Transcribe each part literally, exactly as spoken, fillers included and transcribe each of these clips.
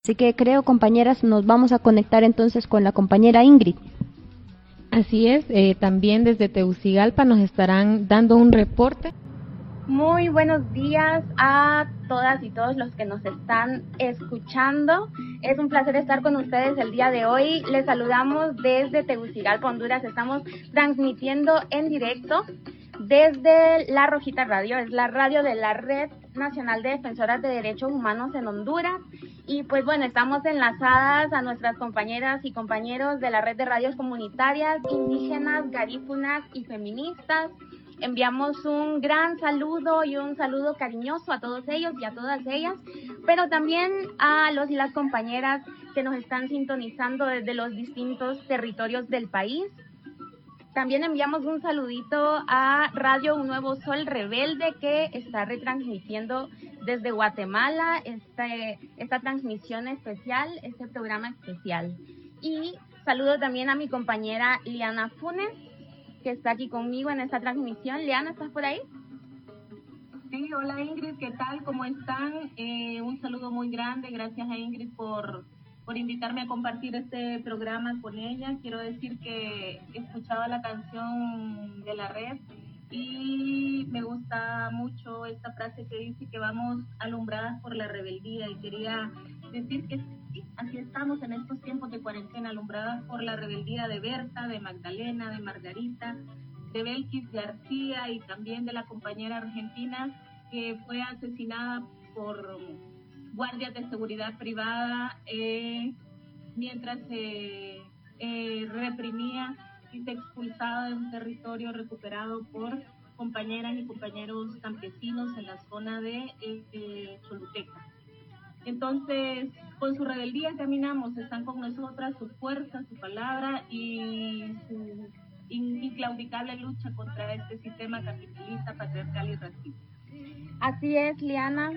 Así que creo, compañeras, nos vamos a conectar entonces con la compañera Ingrid. Así es, eh, también desde Tegucigalpa nos estarán dando un reporte. Muy buenos días a todas y todos los que nos están escuchando. Es un placer estar con ustedes el día de hoy. Les saludamos desde Tegucigalpa, Honduras. Estamos transmitiendo en directo desde La Rojita Radio. Es la radio de la Red Nacional de Defensoras de Derechos Humanos en Honduras. Y pues bueno, estamos enlazadas a nuestras compañeras y compañeros de la Red de Radios Comunitarias, Indígenas, Garífunas y Feministas. Enviamos un gran saludo y un saludo cariñoso a todos ellos y a todas ellas, pero también a los y las compañeras que nos están sintonizando desde los distintos territorios del país. También enviamos un saludito a Radio Un Nuevo Sol Rebelde, que está retransmitiendo desde Guatemala este, esta transmisión especial, este programa especial. Y saludo también a mi compañera Liana Funes, que está aquí conmigo en esta transmisión. Liana, ¿estás por ahí? Sí, hola Ingrid, ¿qué tal? ¿Cómo están? Eh, un saludo muy grande, gracias a Ingrid por, por invitarme a compartir este programa con ella. Quiero decir que he escuchado la canción de la red y me gusta mucho esta frase que dice que vamos alumbradas por la rebeldía, y quería decir que sí, así estamos en estos tiempos de cuarentena, alumbradas por la rebeldía de Berta, de Magdalena, de Margarita, de Belkis García y también de la compañera argentina que fue asesinada por guardias de seguridad privada eh, mientras se eh, eh, reprimía y se expulsaba de un territorio recuperado por compañeras y compañeros campesinos en la zona de eh, Choluteca. Entonces, con su rebeldía caminamos, están con nosotras su fuerza, su palabra y su inclaudicable lucha contra este sistema capitalista, patriarcal y racista. Así es, Liana.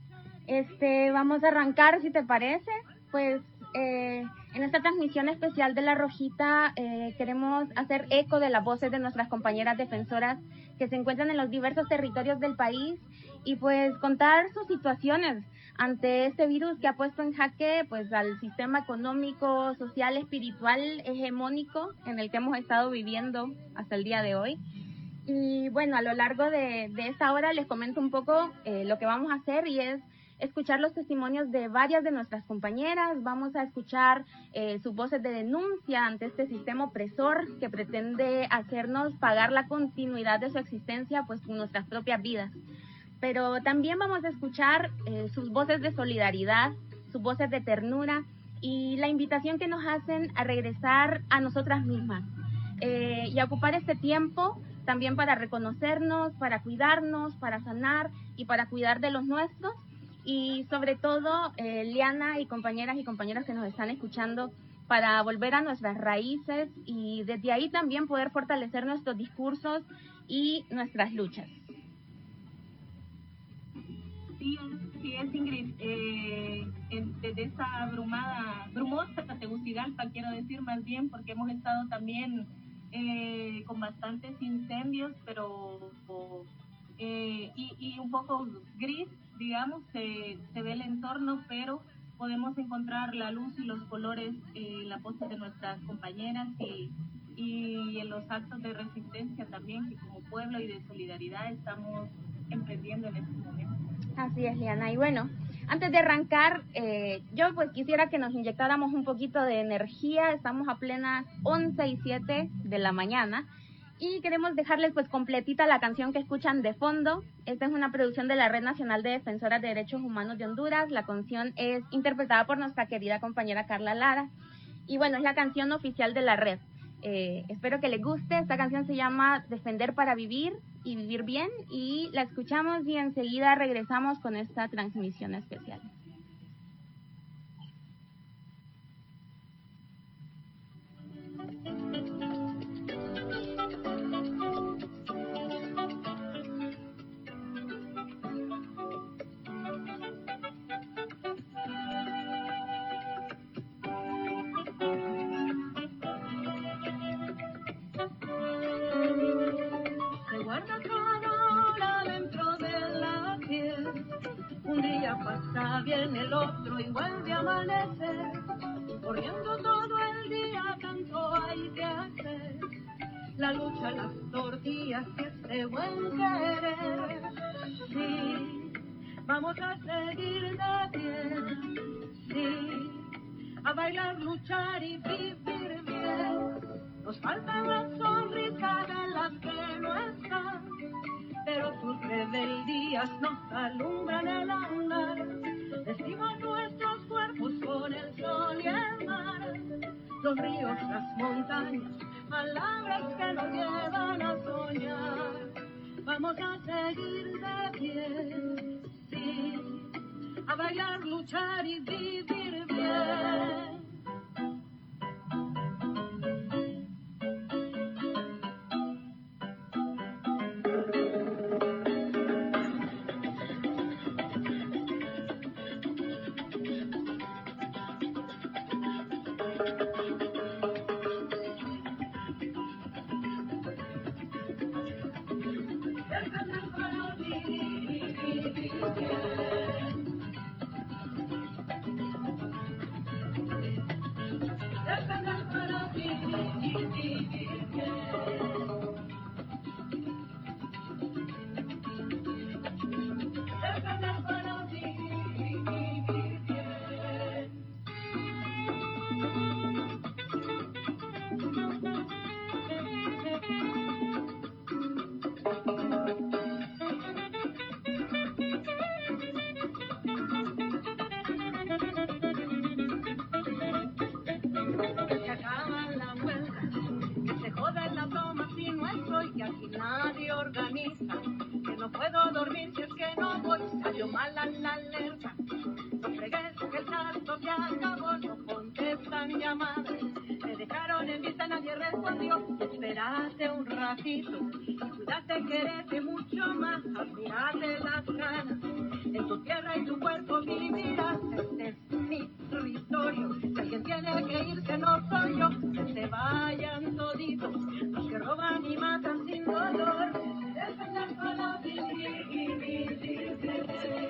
Este, vamos a arrancar, si te parece. Pues eh, en esta transmisión especial de La Rojita eh, queremos hacer eco de las voces de nuestras compañeras defensoras que se encuentran en los diversos territorios del país y pues contar sus situaciones ante este virus que ha puesto en jaque pues al sistema económico, social, espiritual, hegemónico en el que hemos estado viviendo hasta el día de hoy. Y bueno, a lo largo de, de esta hora les comento un poco eh, lo que vamos a hacer, y es escuchar los testimonios de varias de nuestras compañeras. Vamos a escuchar eh, sus voces de denuncia ante este sistema opresor que pretende hacernos pagar la continuidad de su existencia pues con nuestras propias vidas. Pero también vamos a escuchar eh, sus voces de solidaridad, sus voces de ternura y la invitación que nos hacen a regresar a nosotras mismas eh, y a ocupar este tiempo también para reconocernos, para cuidarnos, para sanar y para cuidar de los nuestros. Y sobre todo, eh, Liana y compañeras y compañeros que nos están escuchando, para volver a nuestras raíces y desde ahí también poder fortalecer nuestros discursos y nuestras luchas. Sí, sí es, Ingrid. Eh, en, desde esa abrumada, brumosa Tegucigalpa, quiero decir más bien, porque hemos estado también eh, con bastantes incendios, pero eh, y, y un poco gris, digamos, se, se ve el entorno, pero podemos encontrar la luz y los colores eh, en la voz de nuestras compañeras y, y en los actos de resistencia también, que como pueblo y de solidaridad estamos emprendiendo en este momento. Así es, Liana. Y bueno, antes de arrancar, eh, yo pues quisiera que nos inyectáramos un poquito de energía. Estamos a plenas once y siete de la mañana y queremos dejarles pues completita la canción que escuchan de fondo. Esta es una producción de la Red Nacional de Defensoras de Derechos Humanos de Honduras. La canción es interpretada por nuestra querida compañera Carla Lara y bueno, es la canción oficial de la red. Eh, espero que les guste. Esta canción se llama Defender para Vivir y Vivir Bien, y la escuchamos y enseguida regresamos con esta transmisión especial. Pasa bien otro y vuelve a amanecer. Corriendo todo el día, tanto hay que hacer. La lucha, las tortillas y este buen querer. Sí, vamos a seguir de pie. Sí, a bailar, luchar y vivir bien. Nos faltan las sonrisas de las que no están, pero sus rebeldías nos alumbran el andar. Vestimos nuestros cuerpos con el sol y el mar, los ríos, las montañas, palabras que nos llevan a soñar. Vamos a seguir de pie, sí, a bailar, luchar y vivir bien. Esperaste un ratito y cuidaste, quererte mucho más, admirate las ganas, en tu tierra y tu cuerpo vivirás. Este es mi territorio, si alguien tiene que irse no soy yo, que se vayan toditos los que roban y matan sin dolor. Defender para vivir, vivir, vivir.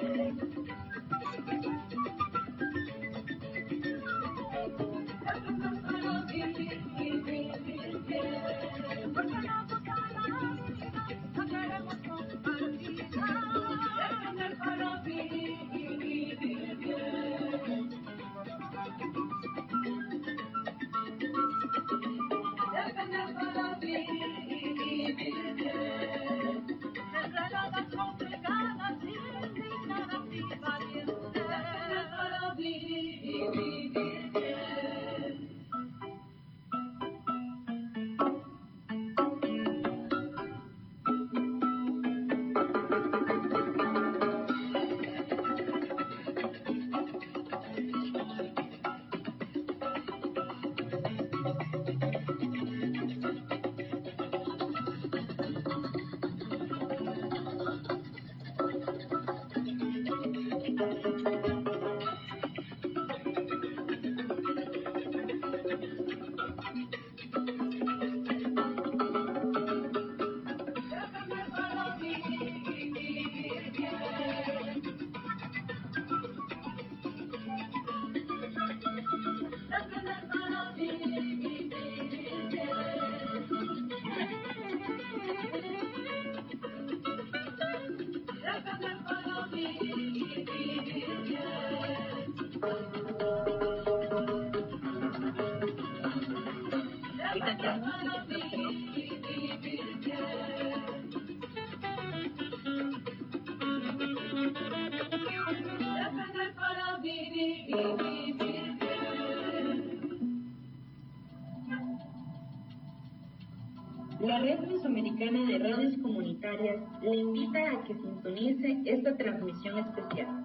La Red Mesoamericana de Radios Comunitarias le invita a que sintonice esta transmisión especial.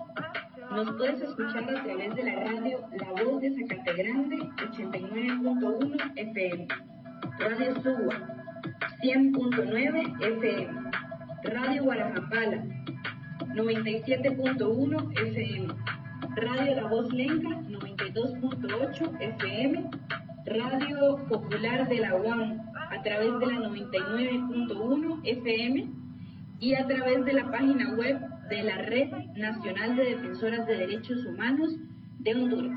Nos puedes escuchar a través de la radio La Voz de Zacate Grande, ochenta y nueve punto uno F M, Radio Suwa, cien punto nueve F M, Radio Guarajapala, noventa y siete punto uno F M, Radio La Voz Lenca, noventa y dos punto ocho F M, Radio Popular de la U A M, a través de la noventa y nueve punto uno F M y a través de la página web de la Red Nacional de Defensoras de Derechos Humanos de Honduras.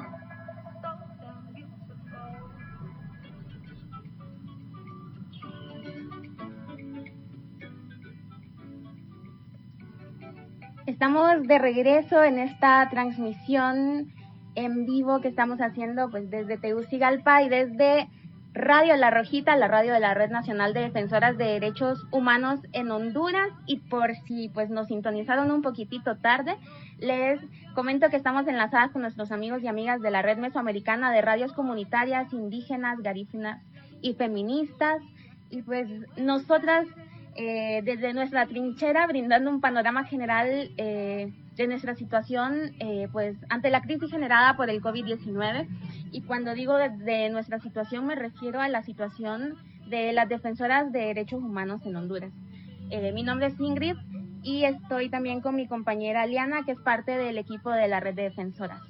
Estamos de regreso en esta transmisión en vivo que estamos haciendo pues desde Tegucigalpa y desde Radio La Rojita, la radio de la Red Nacional de Defensoras de Derechos Humanos en Honduras. Y por si pues nos sintonizaron un poquitito tarde, les comento que estamos enlazadas con nuestros amigos y amigas de la Red Mesoamericana de Radios Comunitarias, Indígenas, Garífunas y Feministas. Y pues nosotras eh, desde nuestra trinchera brindando un panorama general eh, de nuestra situación eh, pues ante la crisis generada por el COVID diecinueve. Y cuando digo desde nuestra situación me refiero a la situación de las defensoras de derechos humanos en Honduras. Eh, mi nombre es Ingrid y estoy también con mi compañera Liana, que es parte del equipo de la Red de Defensoras.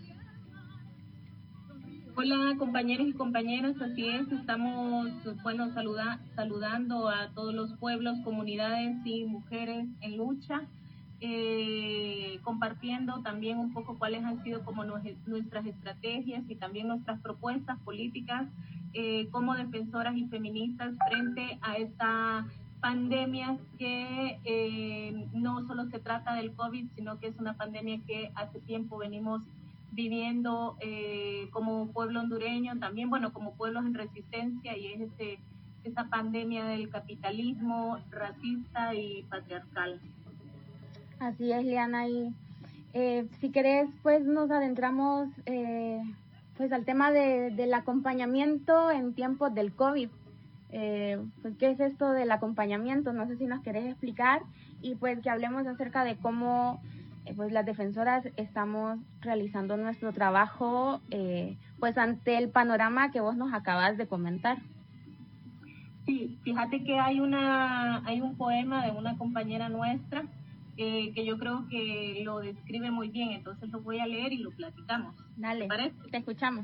Hola compañeros y compañeras, así es, estamos bueno saluda, saludando a todos los pueblos, comunidades y mujeres en lucha, eh, compartiendo también un poco cuáles han sido como nuestras estrategias y también nuestras propuestas políticas eh, como defensoras y feministas frente a esta pandemia que eh, no solo se trata del COVID, sino que es una pandemia que hace tiempo venimos viviendo eh, como pueblo hondureño, también bueno como pueblos en resistencia, y es ese, esa pandemia del capitalismo racista y patriarcal. Así es, Liana, y eh, si querés pues nos adentramos eh, pues al tema de, del acompañamiento en tiempos del COVID. Eh, pues, ¿qué es esto del acompañamiento? No sé si nos querés explicar, y pues que hablemos acerca de cómo eh, pues las defensoras estamos realizando nuestro trabajo eh, pues ante el panorama que vos nos acabas de comentar. Sí, fíjate que hay una hay un poema de una compañera nuestra eh, que yo creo que lo describe muy bien, entonces lo voy a leer y lo platicamos. Dale, ¿te parece? Te escuchamos.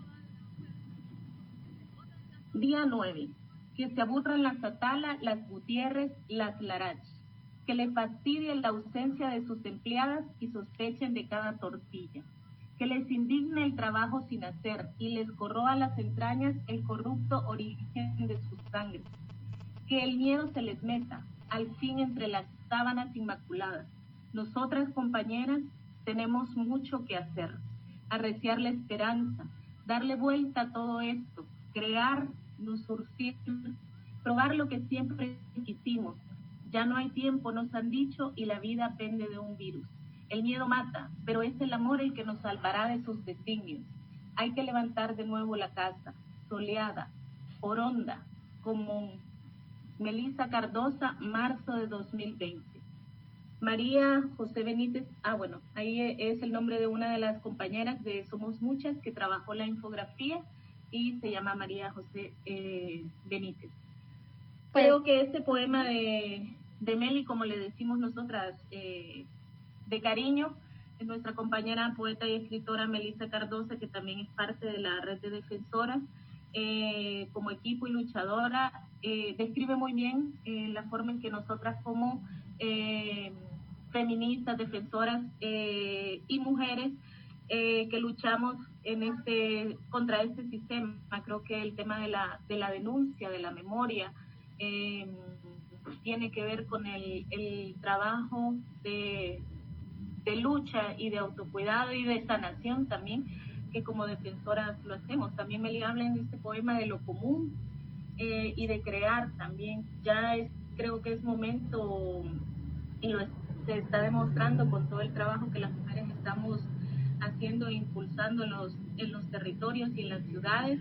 Día nueve. Que se aburran las Atala, las Gutiérrez, las Larach, que le fastidien la ausencia de sus empleadas y sospechen de cada tortilla, que les indigne el trabajo sin hacer y les corroa las entrañas el corrupto origen de sus sangres, que el miedo se les meta al fin entre las sábanas inmaculadas. Nosotras, compañeras, tenemos mucho que hacer, arreciar la esperanza, darle vuelta a todo esto, crear, no surcir, probar lo que siempre quisimos. Ya no hay tiempo, nos han dicho, y la vida pende de un virus. El miedo mata, pero es el amor el que nos salvará de sus designios. Hay que levantar de nuevo la casa, soleada, oronda, común. Melissa Cardosa, marzo de dos mil veinte. María José Benítez, ah bueno, ahí es el nombre de una de las compañeras de Somos Muchas que trabajó la infografía y se llama María José eh, Benítez. Pues, creo que este poema de, de Meli, como le decimos nosotras, eh, de cariño, es nuestra compañera poeta y escritora Melissa Cardosa, que también es parte de la Red de Defensoras, eh, como equipo y luchadora, eh, describe muy bien eh, la forma en que nosotras como eh, feministas, defensoras eh, y mujeres eh, que luchamos en este contra este sistema. Creo que el tema de la, de la denuncia, de la memoria, eh, tiene que ver con el, el trabajo de, de lucha y de autocuidado y de sanación también, que como defensoras lo hacemos. También me habla en este poema de lo común eh, y de crear también. Ya es, creo que es momento, y lo se está demostrando con todo el trabajo que las mujeres estamos haciendo e impulsando en los, en los territorios y en las ciudades,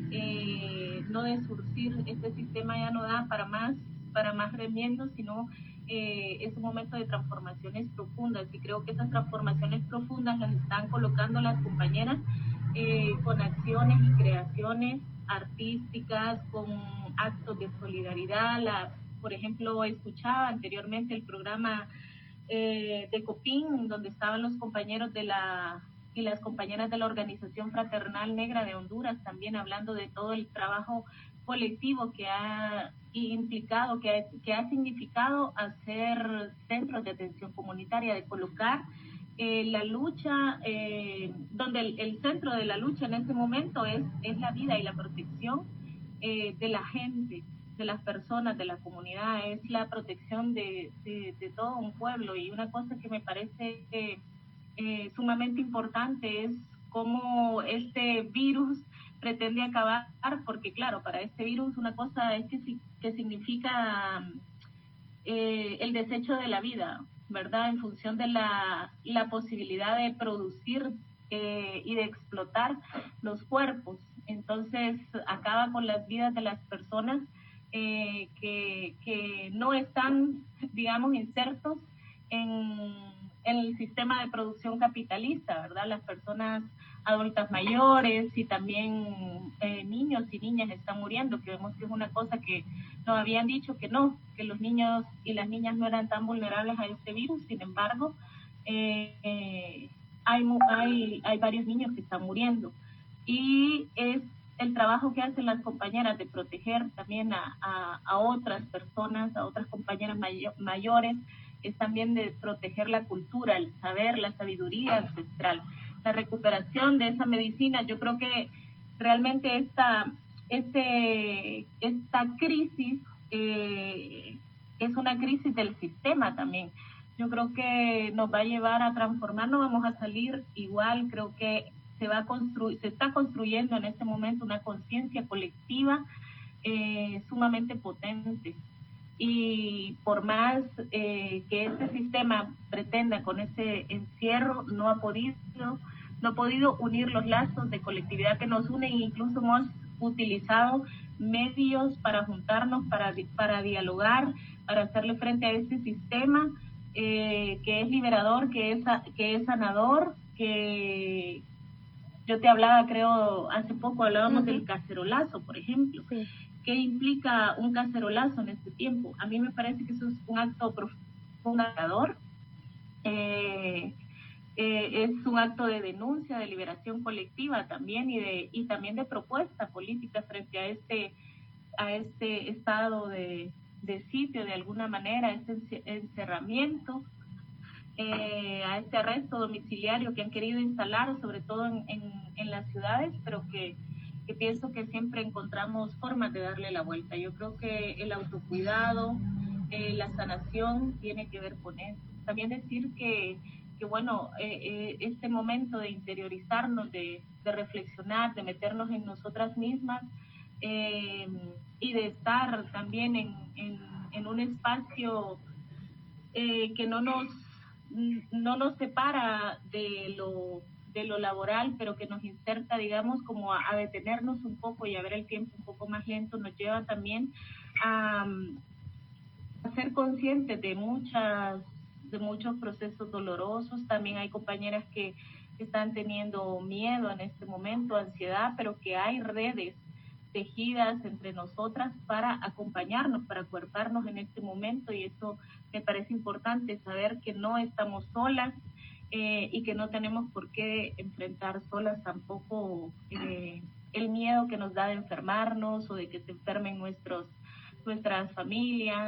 eh, no de surcir, este sistema ya no da para más, para más remiendos, sino eh, es un momento de transformaciones profundas, y creo que esas transformaciones profundas las están colocando las compañeras eh, con acciones y creaciones artísticas, con actos de solidaridad. La, por ejemplo, escuchaba anteriormente el programa eh, de COPIN, donde estaban los compañeros de la y las compañeras de la Organización Fraternal Negra de Honduras, también hablando de todo el trabajo colectivo que ha implicado, que ha, que ha significado hacer centros de atención comunitaria, de colocar eh, la lucha, eh, donde el, el centro de la lucha en este momento es, es la vida y la protección eh, de la gente, de las personas, de la comunidad, es la protección de, de, de todo un pueblo. Y una cosa que me parece eh, eh, sumamente importante es cómo este virus pretende acabar, porque claro, para este virus una cosa es que, que significa eh, el desecho de la vida, ¿verdad? En función de la, la posibilidad de producir eh, y de explotar los cuerpos. Entonces acaba con las vidas de las personas eh, que, que no están, digamos, insertos en, en el sistema de producción capitalista, ¿verdad? Las personas adultas mayores y también eh, niños y niñas están muriendo, que vemos que es una cosa que nos habían dicho que no, que los niños y las niñas no eran tan vulnerables a este virus. Sin embargo, eh, eh, hay, hay, hay varios niños que están muriendo. Y es el trabajo que hacen las compañeras de proteger también a, a, a otras personas, a otras compañeras mayo, mayores, es también de proteger la cultura, el saber, la sabiduría ancestral, la recuperación de esa medicina. Yo creo que realmente esta, este, esta crisis eh, es una crisis del sistema también. Yo creo que nos va a llevar a transformar, no vamos a salir igual. Creo que se va a construir, se está construyendo en este momento una conciencia colectiva eh, sumamente potente. Y por más eh, que este sistema pretenda con ese encierro, no ha podido, no ha podido unir los lazos de colectividad que nos unen. Incluso hemos utilizado medios para juntarnos, para, para dialogar, para hacerle frente a este sistema eh, que es liberador, que es, que es sanador, que yo te hablaba, creo, hace poco hablábamos uh-huh. del cacerolazo, por ejemplo. Sí. ¿Qué implica un cacerolazo en este tiempo? A mí me parece que eso es un acto profundador, eh, eh, es un acto de denuncia, de liberación colectiva también y de y también de propuesta política frente a este a este estado de, de sitio, de alguna manera, este encerramiento, eh, a este arresto domiciliario que han querido instalar, sobre todo en, en, en las ciudades, pero que que pienso que siempre encontramos formas de darle la vuelta. Yo creo que el autocuidado, eh, la sanación tiene que ver con eso. También decir que, que bueno, eh, eh, este momento de interiorizarnos, de, de reflexionar, de meternos en nosotras mismas eh, y de estar también en, en, en un espacio eh, que no nos, no nos separa de lo de lo laboral, pero que nos inserta, digamos, como a, a detenernos un poco y a ver el tiempo un poco más lento, nos lleva también a, a ser conscientes de muchas, de muchos procesos dolorosos. También hay compañeras que están teniendo miedo en este momento, ansiedad, pero que hay redes tejidas entre nosotras para acompañarnos, para acuerparnos en este momento, y eso me parece importante, saber que no estamos solas, Eh, y que no tenemos por qué enfrentar solas tampoco eh, el miedo que nos da de enfermarnos o de que se enfermen nuestros, nuestras familias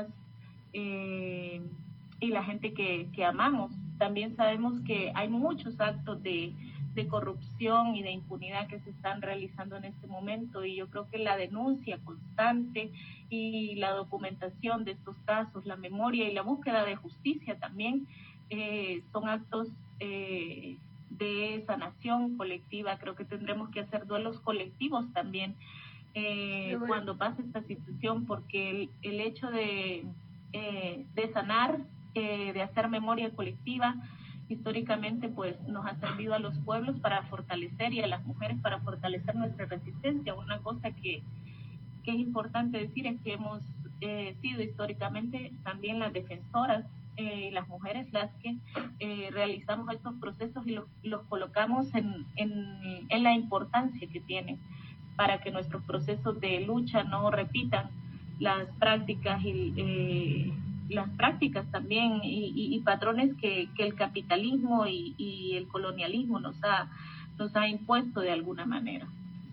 eh, y la gente que, que amamos. También sabemos que hay muchos actos de, de corrupción y de impunidad que se están realizando en este momento, y yo creo que la denuncia constante y la documentación de estos casos, la memoria y la búsqueda de justicia también eh, son actos Eh, de sanación colectiva. Creo que tendremos que hacer duelos colectivos también eh, bueno. cuando pase esta situación, porque el, el hecho de, eh, de sanar, eh, de hacer memoria colectiva, históricamente pues nos ha servido a los pueblos para fortalecer y a las mujeres para fortalecer nuestra resistencia. Una cosa que, que es importante decir es que hemos eh, sido históricamente también las defensoras Eh, las mujeres las que eh, realizamos estos procesos y los, los colocamos en, en, en la importancia que tienen para que nuestros procesos de lucha no repitan las prácticas y eh, las prácticas también y, y, y patrones que, que el capitalismo y, y el colonialismo nos ha, nos ha impuesto de alguna manera.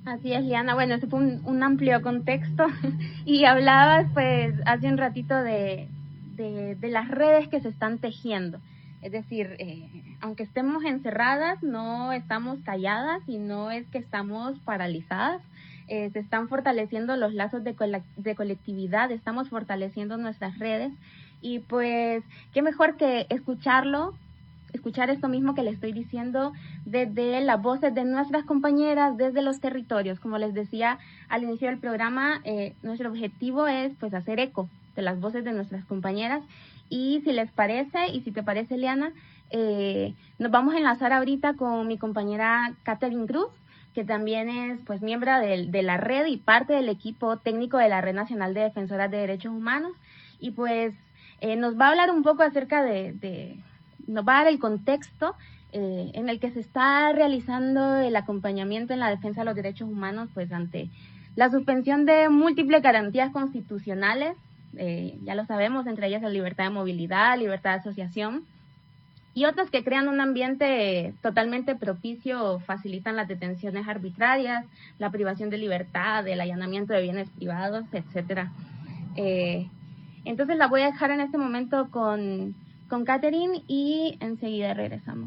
Así es, Liana. Bueno, ese fue un, un amplio contexto y hablabas pues hace un ratito de, de, de las redes que se están tejiendo. Es decir, eh, aunque estemos encerradas, no estamos calladas y no es que estamos paralizadas. Eh, se están fortaleciendo los lazos de, cole- de colectividad, estamos fortaleciendo nuestras redes y pues qué mejor que escucharlo, escuchar esto mismo que le estoy diciendo desde las voces de nuestras compañeras, desde los territorios. Como les decía al inicio del programa, eh, nuestro objetivo es pues hacer eco de las voces de nuestras compañeras y si les parece, y si te parece, Liana, eh, nos vamos a enlazar ahorita con mi compañera Catherine Cruz, que también es pues miembro de, de la red y parte del equipo técnico de la Red Nacional de Defensoras de Derechos Humanos y pues eh, nos va a hablar un poco acerca de, de nos va a dar el contexto eh, en el que se está realizando el acompañamiento en la defensa de los derechos humanos pues ante la suspensión de múltiples garantías constitucionales, eh, ya lo sabemos, entre ellas la libertad de movilidad, libertad de asociación, y otras que crean un ambiente totalmente propicio o facilitan las detenciones arbitrarias, la privación de libertad, el allanamiento de bienes privados, etcétera. Eh, entonces la voy a dejar en este momento con, con Catherine y enseguida regresamos.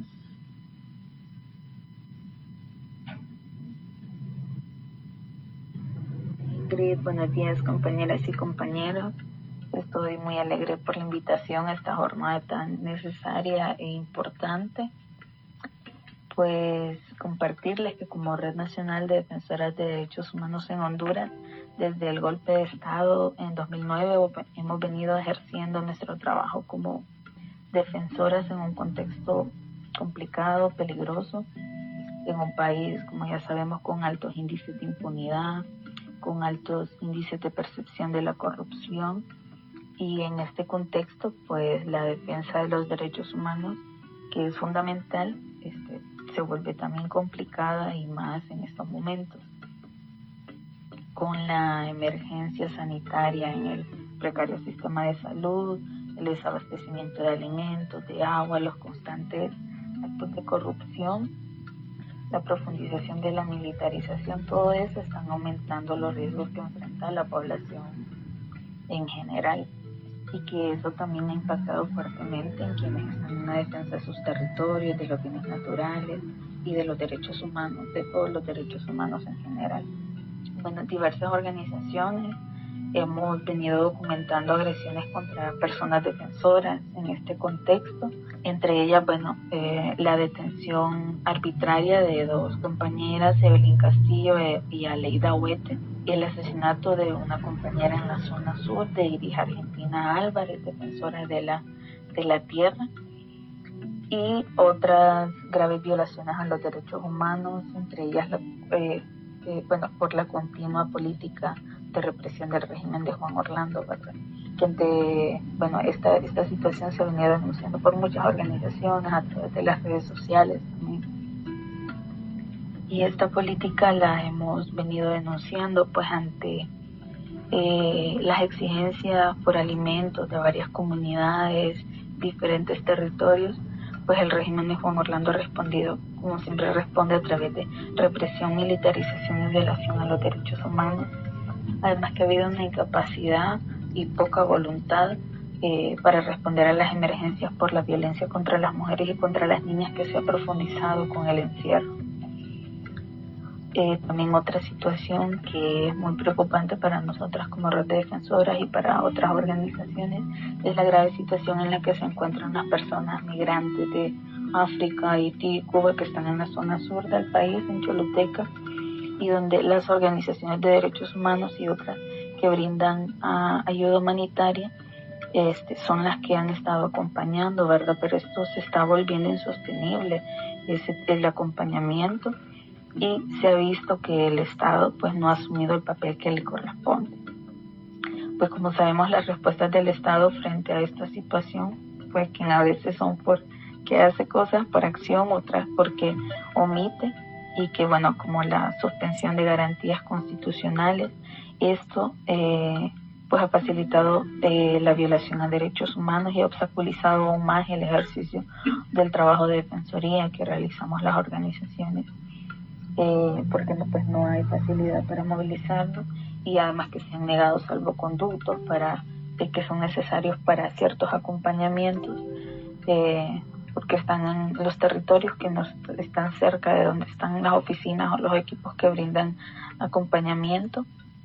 Ingrid, buenos días compañeras y compañeros. Estoy muy alegre por la invitación a esta jornada tan necesaria e importante. Pues compartirles que como Red Nacional de Defensoras de Derechos Humanos en Honduras, desde el golpe de Estado en dos mil nueve hemos venido ejerciendo nuestro trabajo como defensoras en un contexto complicado, peligroso, en un país, como ya sabemos, con altos índices de impunidad, con altos índices de percepción de la corrupción. Y en este contexto, pues la defensa de los derechos humanos, que es fundamental, este, se vuelve también complicada y más en estos momentos. Con la emergencia sanitaria en el precario sistema de salud, el desabastecimiento de alimentos, de agua, los constantes actos de corrupción, la profundización de la militarización, todo eso están aumentando los riesgos que enfrenta la población en general. Y que eso también ha impactado fuertemente en quienes están en una defensa de sus territorios, de los bienes naturales y de los derechos humanos, de todos los derechos humanos en general. Bueno, diversas organizaciones hemos venido documentando agresiones contra personas defensoras en este contexto, entre ellas, bueno, eh, la detención arbitraria de dos compañeras, Evelyn Castillo y Aleida Huete, y el asesinato de una compañera en la zona sur de Iris Argentina Álvarez, defensora de la, de la tierra, y otras graves violaciones a los derechos humanos, entre ellas, la, eh, eh, bueno, por la continua política de represión del régimen de Juan Orlando, ¿verdad? Que ante, bueno, esta, esta situación se ha venido denunciando por muchas organizaciones a través de las redes sociales también. Y esta política la hemos venido denunciando pues ante eh, las exigencias por alimentos de varias comunidades, diferentes territorios, pues el régimen de Juan Orlando ha respondido, como siempre responde, a través de represión, militarización y violación a los derechos humanos. Además que ha habido una incapacidad y poca voluntad eh, para responder a las emergencias por la violencia contra las mujeres y contra las niñas que se ha profundizado con el encierro. Eh, también otra situación que es muy preocupante para nosotras como red de defensoras y para otras organizaciones es la grave situación en la que se encuentran las personas migrantes de África, Haití y Cuba que están en la zona sur del país, en Choluteca, y donde las organizaciones de derechos humanos y otras que brindan uh, ayuda humanitaria este, son las que han estado acompañando, ¿verdad? Pero esto se está volviendo insostenible, ese, el acompañamiento, y se ha visto que el Estado pues no ha asumido el papel que le corresponde. Pues como sabemos, las respuestas del Estado frente a esta situación, pues que a veces son porque hace cosas por acción, otras porque omite, y que bueno, como la suspensión de garantías constitucionales, esto eh, pues ha facilitado eh, la violación a derechos humanos y ha obstaculizado aún más el ejercicio del trabajo de defensoría que realizamos las organizaciones eh, porque no, pues no hay facilidad para movilizarlos, y además que se han negado salvoconductos para, eh, que son necesarios para ciertos acompañamientos, eh, porque están en los territorios que no están cerca de donde están las oficinas o los equipos que brindan acompañamiento,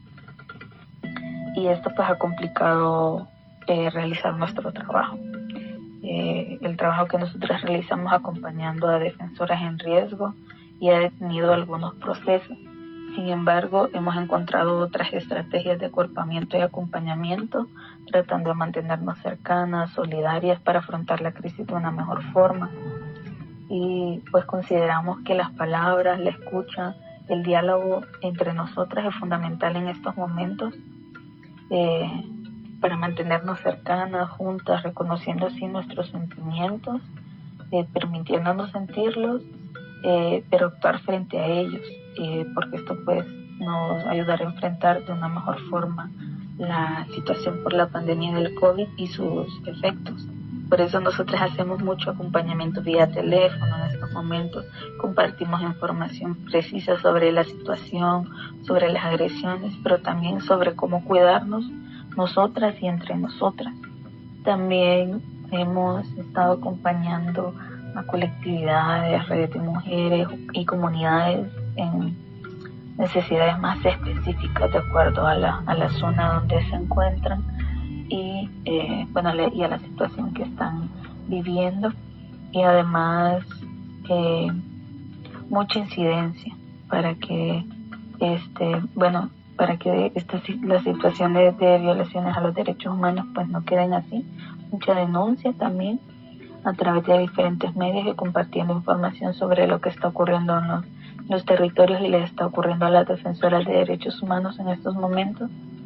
y esto pues ha complicado eh, realizar nuestro trabajo. Eh, el trabajo que nosotros realizamos acompañando a defensoras en riesgo y ha detenido algunos procesos. Sin embargo, hemos encontrado otras estrategias de acuerpamiento y acompañamiento, tratando de mantenernos cercanas, solidarias para afrontar la crisis de una mejor forma. Y pues consideramos que las palabras, la escucha, el diálogo entre nosotras es fundamental en estos momentos, eh, para mantenernos cercanas, juntas, reconociendo así nuestros sentimientos, eh, permitiéndonos sentirlos, eh, pero actuar frente a ellos, eh, porque esto pues nos ayudará a enfrentar de una mejor forma la situación por la pandemia del COVID y sus efectos. Por eso nosotros hacemos mucho acompañamiento vía teléfono en estos momentos, compartimos información precisa sobre la situación, sobre las agresiones, pero también sobre cómo cuidarnos nosotras y entre nosotras. También hemos estado acompañando a colectividades, redes de mujeres y comunidades en necesidades más específicas de acuerdo a la, a la zona donde se encuentran y, eh, bueno, y a la situación que están viviendo, y además eh, mucha incidencia para que este bueno para que estas las situaciones de violaciones a los derechos humanos pues no queden así. Mucha denuncia también a través de diferentes medios y compartiendo información sobre lo que está ocurriendo en los, los territorios y le está ocurriendo a las defensoras de derechos humanos en estos momentos.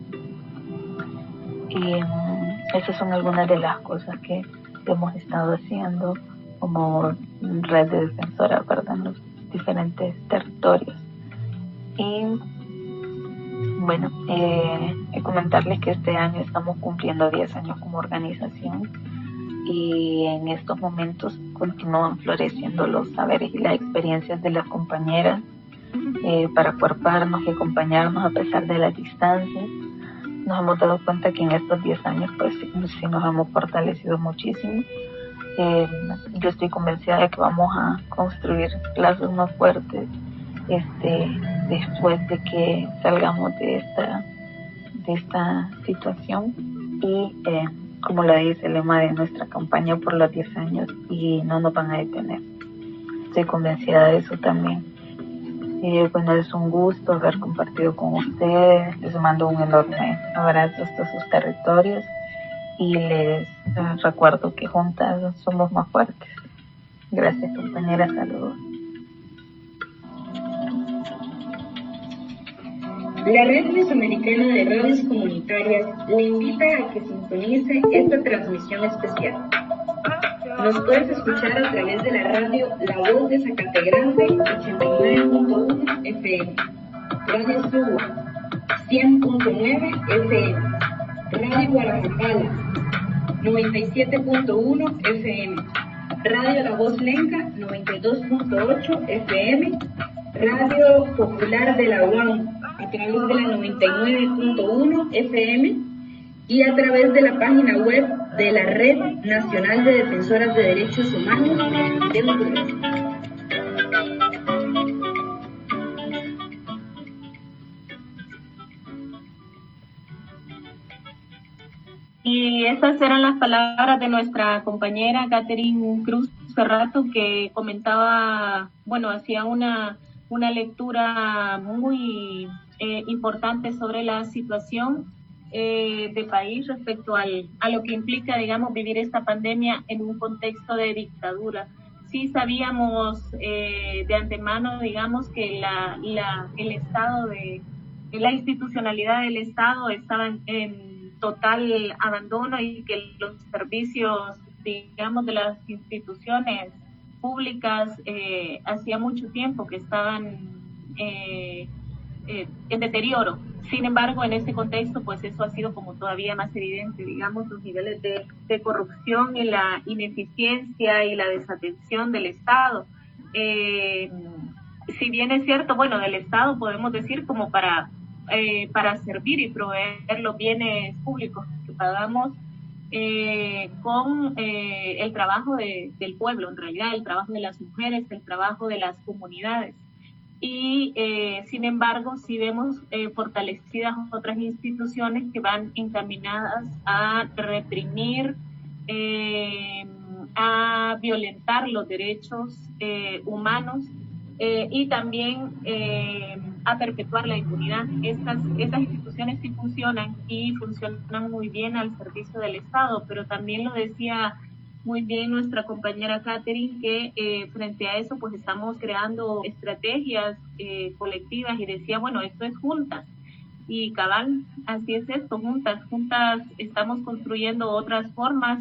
Y um, esas son algunas de las cosas que hemos estado haciendo como red de defensoras, ¿verdad?, en los diferentes territorios. Y bueno, eh, comentarles que este año estamos cumpliendo diez años como organización, y en estos momentos continúan floreciendo los saberes y las experiencias de las compañeras eh, para acuerparnos y acompañarnos a pesar de las distancias. Nos hemos dado cuenta que en estos diez años pues sí, sí nos hemos fortalecido muchísimo. Eh, yo estoy convencida de que vamos a construir lazos más fuertes este después de que salgamos de esta de esta situación, y eh, como lo dice el lema de nuestra campaña, por los diez años y no nos van a detener. Estoy convencida de eso también. Y bueno, es un gusto haber compartido con ustedes. Les mando un enorme abrazo hasta sus territorios y les eh, recuerdo que juntas somos más fuertes. Gracias, compañeras. Saludos. La Red Mesoamericana de Radios Comunitarias le invita a que sintonice esta transmisión especial. Nos puedes escuchar a través de la radio La Voz de Zacategrande, ochenta y nueve punto uno F M, Radio Suba, cien punto nueve F M, Radio Guaracapala, noventa y siete punto uno F M, Radio La Voz Lenca, noventa y dos punto ocho F M, Radio Popular de la U A M, a través de la noventa y nueve punto uno F M, y a través de la página web de la Red Nacional de Defensoras de Derechos Humanos de Honduras. Y estas eran las palabras de nuestra compañera Catherine Cruz Cerrato, que comentaba, bueno, hacía una, una lectura muy eh, importante sobre la situación eh, del país respecto al, a lo que implica, digamos, vivir esta pandemia en un contexto de dictadura. Sí sabíamos eh, de antemano, digamos, que la, la, el estado de, la institucionalidad del Estado estaba en, en total abandono y que los servicios, digamos, de las instituciones públicas eh, hacía mucho tiempo que estaban eh, eh, en deterioro. Sin embargo, en este contexto, pues eso ha sido como todavía más evidente, digamos, los niveles de, de corrupción y la ineficiencia y la desatención del Estado. Eh, si bien es cierto, bueno, del Estado podemos decir como para, eh, para servir y proveer los bienes públicos que pagamos eh, con eh, el trabajo de, del pueblo, en realidad, el trabajo de las mujeres, el trabajo de las comunidades. Y eh, sin embargo, sí vemos eh, fortalecidas otras instituciones que van encaminadas a reprimir, eh, a violentar los derechos eh, humanos eh, y también eh, a perpetuar la impunidad. Estas, estas instituciones sí funcionan y funcionan muy bien al servicio del Estado, pero también lo decía muy bien nuestra compañera Catherine, que eh, frente a eso pues estamos creando estrategias eh, colectivas, y decía, bueno, esto es juntas, y cabal, así es esto, juntas, juntas estamos construyendo otras formas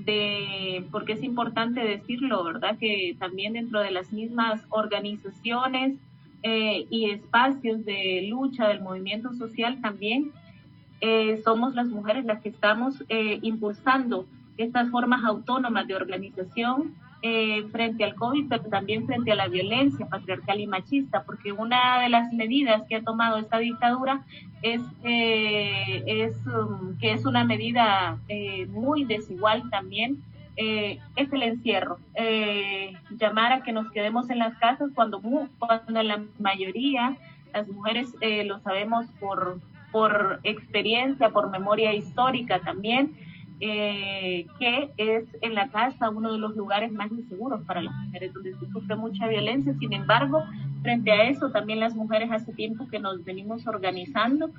de, porque es importante decirlo, ¿verdad? Que también dentro de las mismas organizaciones eh, y espacios de lucha del movimiento social también eh, somos las mujeres las que estamos eh, impulsando estas formas autónomas de organización eh, frente al COVID, pero también frente a la violencia patriarcal y machista, porque una de las medidas que ha tomado esta dictadura es, eh, es um, que es una medida eh, muy desigual también, eh, es el encierro. Eh, llamar a que nos quedemos en las casas cuando, cuando la mayoría, las mujeres, eh, lo sabemos por, por experiencia, por memoria histórica también, Eh, que es en la casa uno de los lugares más inseguros para las mujeres, donde se sufre mucha violencia. Sin embargo, frente a eso, también las mujeres hace tiempo que nos venimos organizando,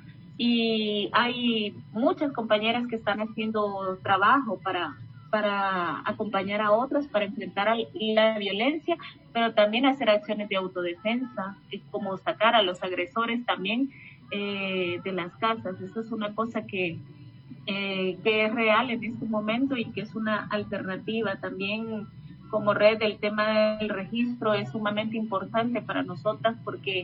y hay muchas compañeras que están haciendo trabajo para, para acompañar a otras, para enfrentar a la violencia, pero también hacer acciones de autodefensa, como sacar a los agresores también eh, de las casas. Eso es una cosa que Eh, que es real en este momento y que es una alternativa. También como red el tema del registro es sumamente importante para nosotras, porque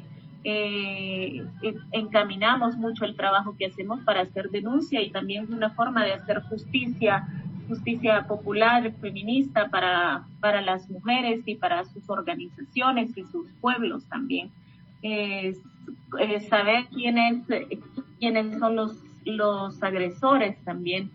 eh, encaminamos mucho el trabajo que hacemos para hacer denuncia, y también una forma de hacer justicia, justicia popular, feminista para, para las mujeres y para sus organizaciones y sus pueblos también. Eh, eh, saber quiénes, quiénes son los los agresores también,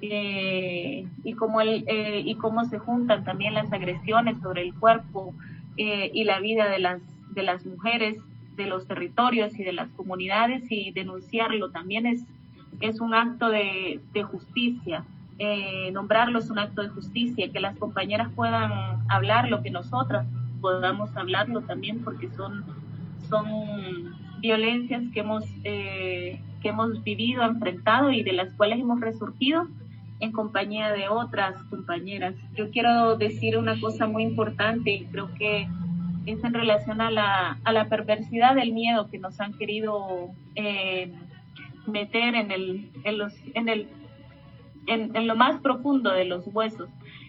eh, y cómo el, eh, y cómo se juntan también las agresiones sobre el cuerpo eh, y la vida de las de las mujeres, de los territorios y de las comunidades, y denunciarlo también es es un acto de, de justicia. Eh, nombrarlo es un acto de justicia, que las compañeras puedan hablarlo, que nosotras podamos hablarlo también, porque son son violencias que hemos eh, que hemos vivido, enfrentado, y de las cuales hemos resurgido en compañía de otras compañeras. Yo quiero decir una cosa muy importante, y creo que es en relación a la a la perversidad del miedo que nos han querido eh, meter en el en los en el en, en lo más profundo de los huesos.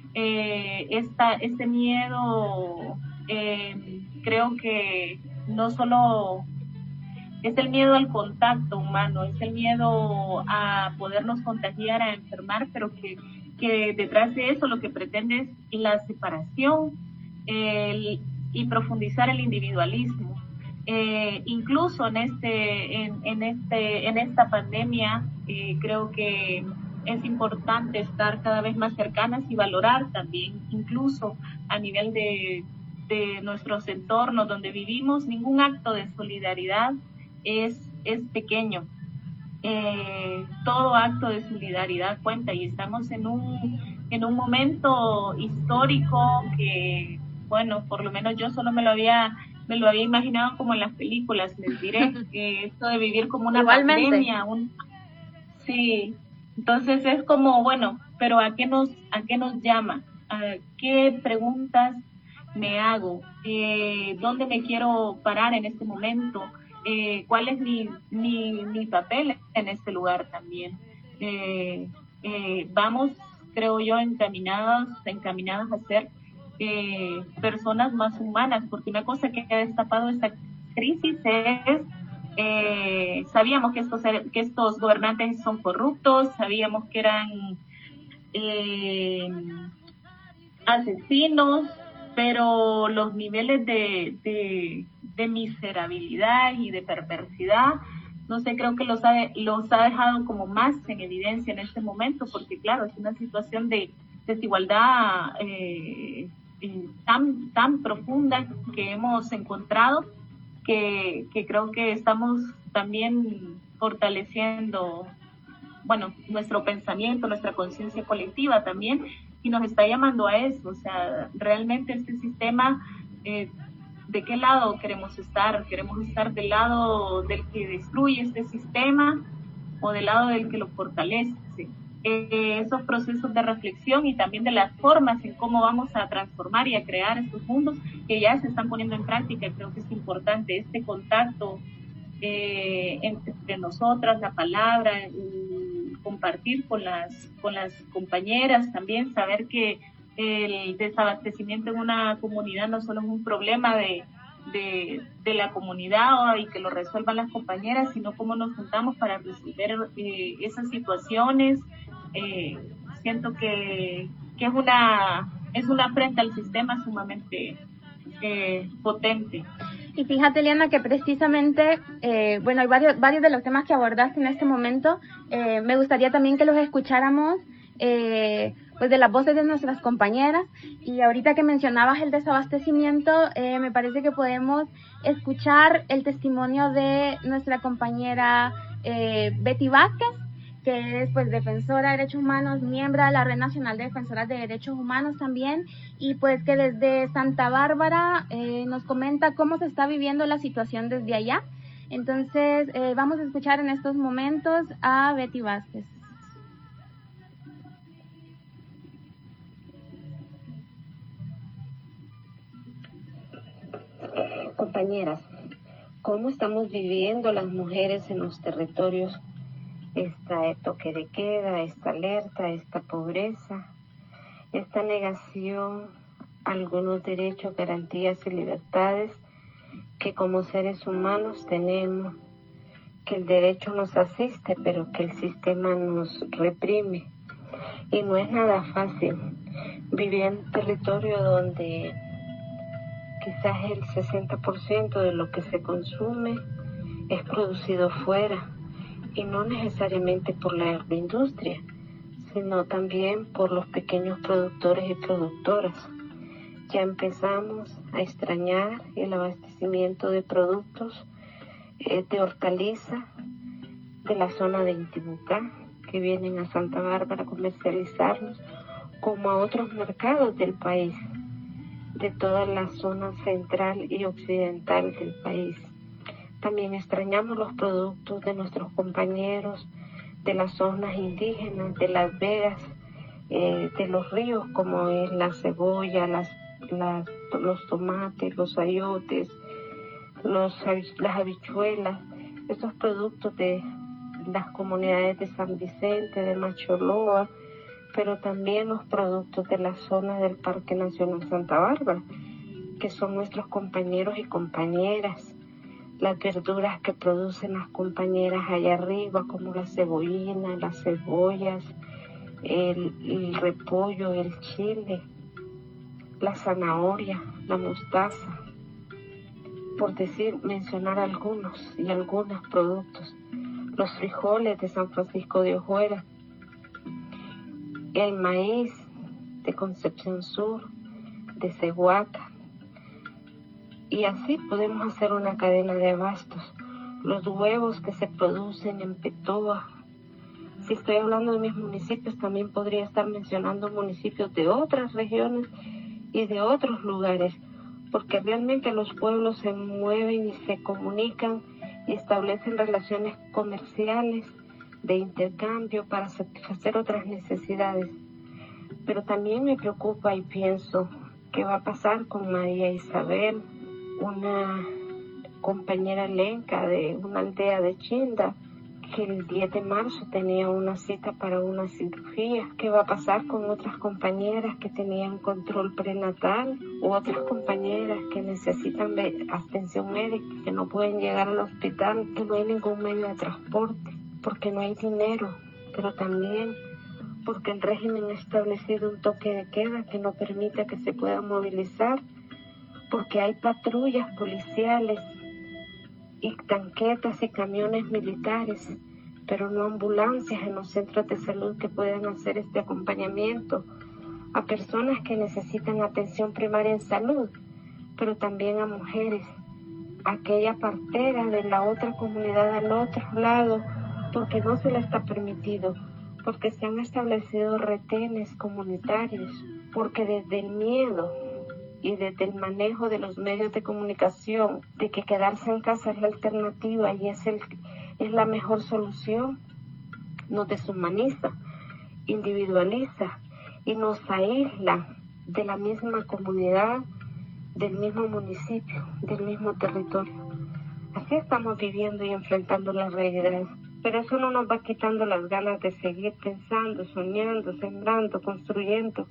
Eh, esta este miedo eh, creo que no solo es el miedo al contacto humano, es el miedo a podernos contagiar, a enfermar, pero que, que detrás de eso lo que pretende es la separación el, y profundizar el individualismo. Eh, incluso en este, en, en este, en esta pandemia, eh, creo que es importante estar cada vez más cercanas y valorar también, incluso a nivel de, de nuestros entornos donde vivimos, ningún acto de solidaridad es, es pequeño. Eh, todo acto de solidaridad cuenta, y estamos en un, en un momento histórico que, bueno, por lo menos yo solo me lo había, me lo había imaginado como en las películas, les diré, que esto de vivir como una Igualmente. pandemia, un, sí, entonces es como, bueno, pero ¿a qué nos, a qué nos llama? ¿A qué preguntas me hago? Eh, ¿Dónde me quiero parar en este momento? Eh, ¿Cuál es mi, mi, mi papel en este lugar también? Eh, eh, vamos, creo yo, encaminadas, encaminadas a ser eh, personas más humanas, porque una cosa que ha destapado esta crisis es, eh, sabíamos que estos, que estos gobernantes son corruptos, sabíamos que eran eh, asesinos, pero los niveles de, de, de miserabilidad y de perversidad. No sé, creo que los ha, los ha dejado como más en evidencia en este momento, porque claro, es una situación de desigualdad eh, eh, tan, tan profunda que hemos encontrado, que, que creo que estamos también fortaleciendo, bueno, nuestro pensamiento, nuestra conciencia colectiva también, y nos está llamando a eso. O sea, realmente este sistema, eh, ¿de qué lado queremos estar? ¿Queremos estar del lado del que destruye este sistema o del lado del que lo fortalece? Eh, esos procesos de reflexión y también de las formas en cómo vamos a transformar y a crear estos mundos que ya se están poniendo en práctica, creo que es importante este contacto eh, entre nosotras, la palabra, y compartir con las, con las compañeras también, saber que el desabastecimiento en una comunidad no solo es un problema de, de, de la comunidad y que lo resuelvan las compañeras, sino cómo nos juntamos para resolver eh, esas situaciones. Eh, siento que, que es una es una afrenta al sistema sumamente eh, potente. Y fíjate, Eliana, que precisamente, eh, bueno, hay varios, varios de los temas que abordaste en este momento. Eh, me gustaría también que los escucháramos eh, pues de las voces de nuestras compañeras. Y ahorita que mencionabas el desabastecimiento, eh, me parece que podemos escuchar el testimonio de nuestra compañera eh, Betty Vázquez, que es pues defensora de derechos humanos, miembro de la Red Nacional de Defensoras de Derechos Humanos también, y pues que desde Santa Bárbara eh, nos comenta cómo se está viviendo la situación desde allá. Entonces eh, vamos a escuchar en estos momentos a Betty Vázquez. Compañeras, ¿cómo estamos viviendo las mujeres en los territorios esta toque de queda, esta alerta, esta pobreza, esta negación a algunos derechos, garantías y libertades que como seres humanos tenemos, que el derecho nos asiste, pero que el sistema nos reprime? Y no es nada fácil vivir en un territorio donde quizás el sesenta por ciento de lo que se consume es producido fuera, y no necesariamente por la agroindustria, sino también por los pequeños productores y productoras. Ya empezamos a extrañar el abastecimiento de productos eh, de hortaliza de la zona de Intibucá, que vienen a Santa Bárbara a comercializarlos, como a otros mercados del país, de toda la zona central y occidental del país. También extrañamos los productos de nuestros compañeros de las zonas indígenas, de Las Vegas, eh, de los ríos, como es la cebolla, las, las, los tomates, los ayotes, los, las habichuelas, estos productos de las comunidades de San Vicente, de Macholoa, pero también los productos de la zona del Parque Nacional Santa Bárbara, que son nuestros compañeros y compañeras. Las verduras que producen las compañeras allá arriba, como la cebollina, las cebollas, el, el repollo, el chile, la zanahoria, la mostaza, por decir, mencionar algunos y algunos productos. Los frijoles de San Francisco de Ojuela, el maíz de Concepción Sur, de Cehuaca. Y así podemos hacer una cadena de abastos. Los huevos que se producen en Petoa. Si estoy hablando de mis municipios, también podría estar mencionando municipios de otras regiones y de otros lugares, porque realmente los pueblos se mueven y se comunican y establecen relaciones comerciales de intercambio para satisfacer otras necesidades. Pero también me preocupa y pienso qué va a pasar con María Isabel, una compañera lenca de una aldea de Chinda, que el diez de marzo tenía una cita para una cirugía. ¿Qué va a pasar con otras compañeras que tenían control prenatal u otras compañeras que necesitan atención médica, que no pueden llegar al hospital, que no hay ningún medio de transporte, porque no hay dinero, pero también porque el régimen ha establecido un toque de queda que no permite que se pueda movilizar, porque hay patrullas policiales y tanquetas y camiones militares, pero no ambulancias en los centros de salud que puedan hacer este acompañamiento a personas que necesitan atención primaria en salud, pero también a mujeres, aquella partera de la otra comunidad al otro lado, porque no se le está permitido, porque se han establecido retenes comunitarios, porque desde el miedo y desde el manejo de los medios de comunicación, de que quedarse en casa es la alternativa y es, el, es la mejor solución, nos deshumaniza, individualiza y nos aísla de la misma comunidad, del mismo municipio, del mismo territorio. Así estamos viviendo y enfrentando la realidad. Pero eso no nos va quitando las ganas de seguir pensando, soñando, sembrando, construyendo.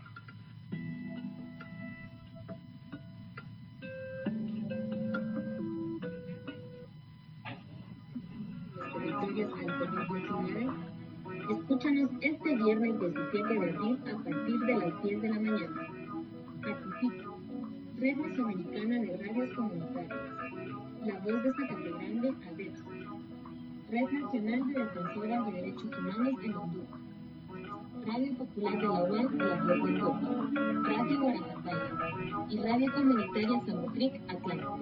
Territorios al COVID diecinueve. Escúchanos este viernes diecisiete de abril a partir de las diez de la mañana. Participa. Red Mesoamericana de Radios Comunitarias. La Voz de Zacategrande, ADEPS. Red Nacional de Defensoras de Derechos Humanos en Honduras. Radio Popular de la U A S, La Voz de Copa. Radio Guarajapaya. Y Radio Comunitaria Zamotric, Atlántico.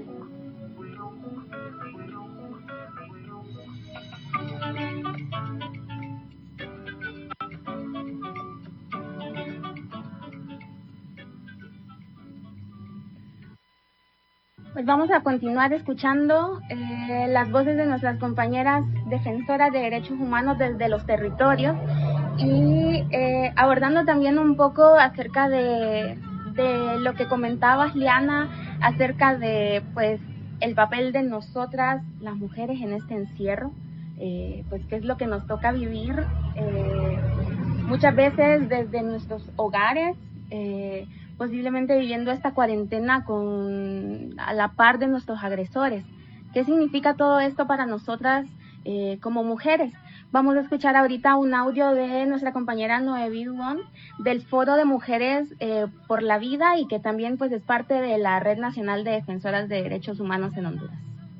Pues vamos a continuar escuchando eh, las voces de nuestras compañeras defensoras de derechos humanos desde los territorios y eh, abordando también un poco acerca de, de lo que comentabas, Liana, acerca de pues el papel de nosotras, las mujeres, en este encierro, eh, pues qué es lo que nos toca vivir eh, muchas veces desde nuestros hogares, eh, posiblemente viviendo esta cuarentena con a la par de nuestros agresores. ¿Qué significa todo esto para nosotras eh, como mujeres? Vamos a escuchar ahorita un audio de nuestra compañera Noemí Dubón del Foro de Mujeres eh, por la Vida y que también pues es parte de la Red Nacional de Defensoras de Derechos Humanos en Honduras.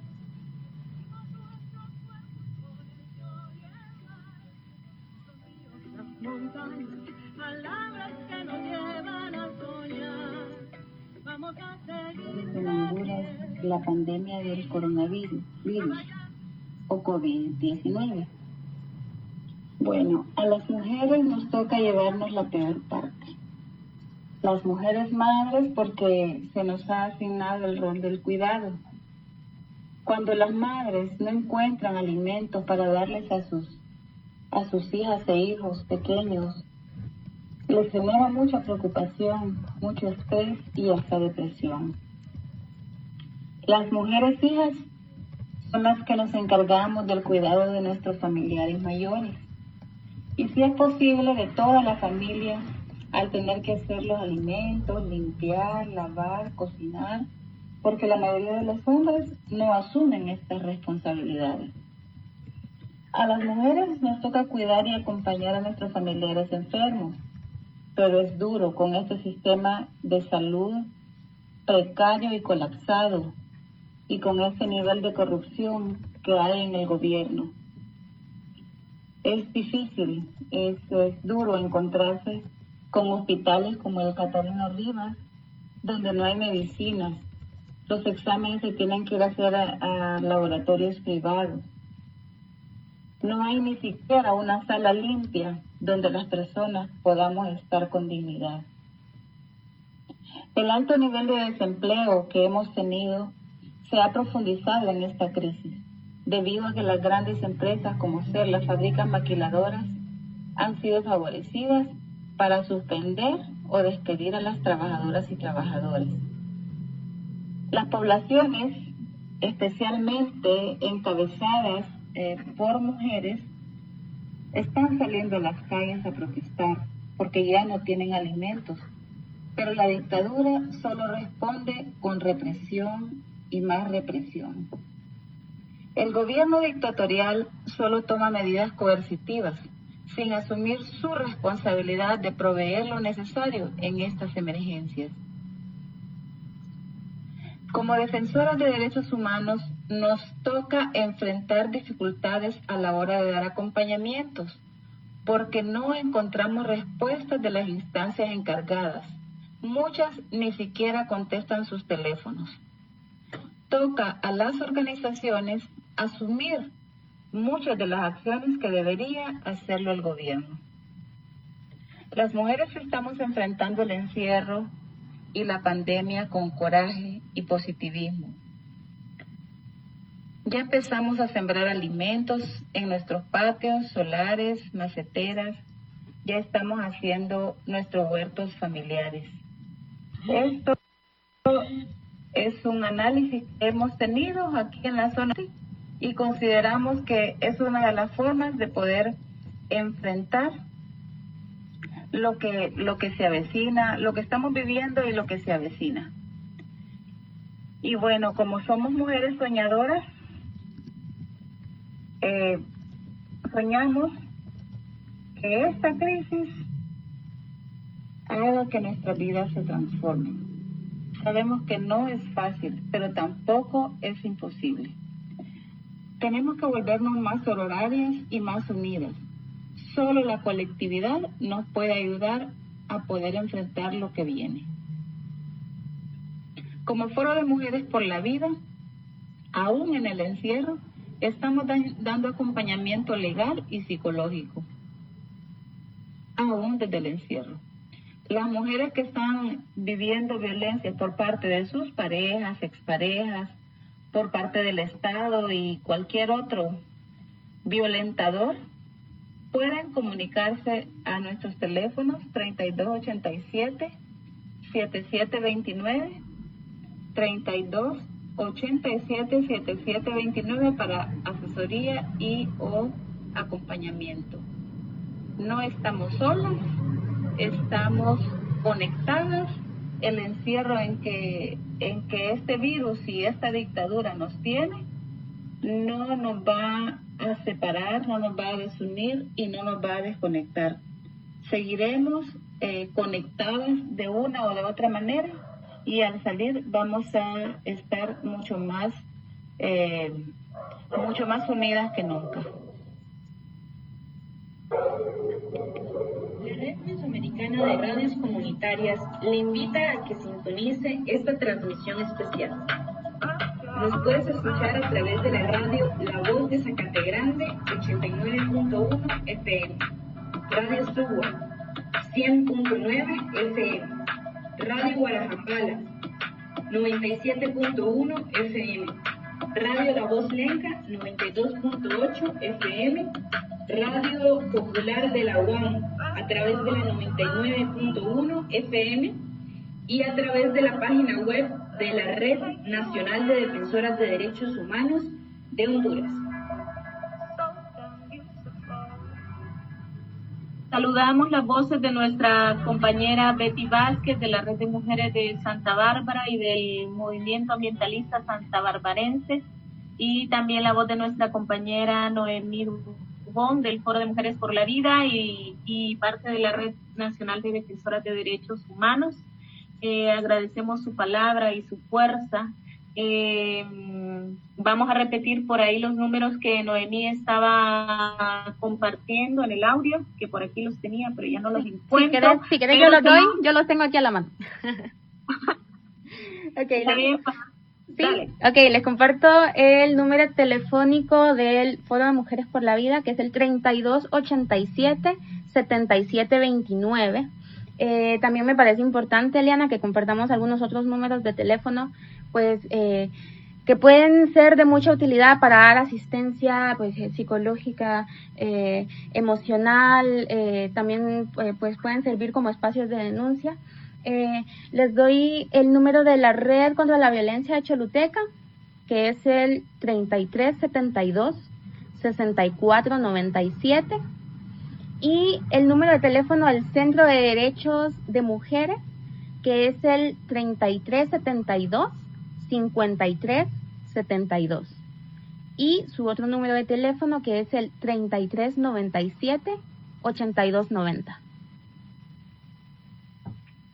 En Honduras, la pandemia del coronavirus virus, o COVID diecinueve. Bueno, a las mujeres nos toca llevarnos la peor parte. Las mujeres madres porque se nos ha asignado el rol del cuidado. Cuando las madres no encuentran alimentos para darles a sus, a sus hijas e hijos pequeños, les genera mucha preocupación, mucho estrés y hasta depresión. Las mujeres hijas son las que nos encargamos del cuidado de nuestros familiares mayores. Y si es posible, de toda la familia, al tener que hacer los alimentos, limpiar, lavar, cocinar, porque la mayoría de los hombres no asumen estas responsabilidades. A las mujeres nos toca cuidar y acompañar a nuestros familiares enfermos, pero es duro con este sistema de salud precario y colapsado, y con este nivel de corrupción que hay en el gobierno. Es difícil, es, es duro encontrarse con hospitales como el Catalina Rivas, donde no hay medicinas. Los exámenes se tienen que ir a hacer a, a laboratorios privados. No hay ni siquiera una sala limpia donde las personas podamos estar con dignidad. El alto nivel de desempleo que hemos tenido se ha profundizado en esta crisis, debido a que las grandes empresas como ser las fábricas maquiladoras han sido favorecidas para suspender o despedir a las trabajadoras y trabajadores. Las poblaciones, especialmente encabezadas eh, por mujeres, están saliendo a las calles a protestar porque ya no tienen alimentos, pero la dictadura solo responde con represión y más represión. El gobierno dictatorial solo toma medidas coercitivas, sin asumir su responsabilidad de proveer lo necesario en estas emergencias. Como defensoras de derechos humanos, nos toca enfrentar dificultades a la hora de dar acompañamientos, porque no encontramos respuestas de las instancias encargadas. Muchas ni siquiera contestan sus teléfonos. Toca a las organizaciones asumir muchas de las acciones que debería hacerlo el gobierno. Las mujeres estamos enfrentando el encierro y la pandemia con coraje y positivismo. Ya empezamos a sembrar alimentos en nuestros patios, solares, maceteras. Ya estamos haciendo nuestros huertos familiares. Esto es un análisis que hemos tenido aquí en la zona y consideramos que es una de las formas de poder enfrentar lo que, lo que se avecina, lo que estamos viviendo y lo que se avecina. Y bueno, como somos mujeres soñadoras, eh, soñamos que esta crisis haga que nuestras vidas se transformen. Sabemos que no es fácil, pero tampoco es imposible. Tenemos que volvernos más sororarias y más unidas. Solo la colectividad nos puede ayudar a poder enfrentar lo que viene. Como Foro de Mujeres por la Vida, aún en el encierro, estamos dando acompañamiento legal y psicológico, aún desde el encierro. Las mujeres que están viviendo violencia por parte de sus parejas, exparejas, por parte del Estado y cualquier otro violentador, pueden comunicarse a nuestros teléfonos treinta y dos ochenta y siete, setenta y siete veintinueve, treinta y dos ochenta y siete, setenta y siete veintinueve para asesoría y o acompañamiento. No estamos solas, estamos conectadas. El encierro en que, en que este virus y esta dictadura nos tiene no nos va a separar, no nos va a desunir y no nos va a desconectar. Seguiremos eh, conectadas de una o de otra manera y al salir vamos a estar mucho más, eh, mucho más unidas que nunca. La Red Mesoamericana de Radios Comunitarias le invita a que sintonice esta transmisión especial. Nos puedes escuchar a través de la radio La Voz de Zacate Grande, ochenta y nueve punto uno F M, Radio Suwa, cien punto nueve F M, Radio Guarajapala, noventa y siete punto uno F M, Radio La Voz Lenca, noventa y dos punto ocho F M, Radio Popular de la U A M, a través de la noventa y nueve punto uno F M y a través de la página web de la Red Nacional de Defensoras de Derechos Humanos de Honduras. Saludamos las voces de nuestra compañera Betty Vázquez de la Red de Mujeres de Santa Bárbara y del Movimiento Ambientalista Santa Barbarense, y también la voz de nuestra compañera Noemí Dubón del Foro de Mujeres por la Vida y, y parte de la Red Nacional de Defensoras de Derechos Humanos. Eh, agradecemos su palabra y su fuerza. Eh, vamos a repetir por ahí los números que Noemí estaba compartiendo en el audio, que por aquí los tenía, pero ya no los encuentro. Si querés, si querés yo los doy, yo los tengo aquí a la mano. Okay, Está bien. Sí, ok, les comparto el número telefónico del Foro de Mujeres por la Vida, que es el treinta y dos ochenta y siete, setenta y siete veintinueve. Eh, también me parece importante, Eliana, que compartamos algunos otros números de teléfono, pues, eh, que pueden ser de mucha utilidad para dar asistencia, pues, eh, psicológica, eh, emocional, eh, también, eh, pues, pueden servir como espacios de denuncia. Eh, les doy el número de la Red contra la Violencia de Choluteca, que es el treinta y tres setenta y dos, sesenta y cuatro noventa y siete. Y el número de teléfono del Centro de Derechos de Mujeres, que es el treinta y tres setenta y dos, cincuenta y tres setenta y dos. Y su otro número de teléfono, que es el treinta y tres noventa y siete, ochenta y dos noventa.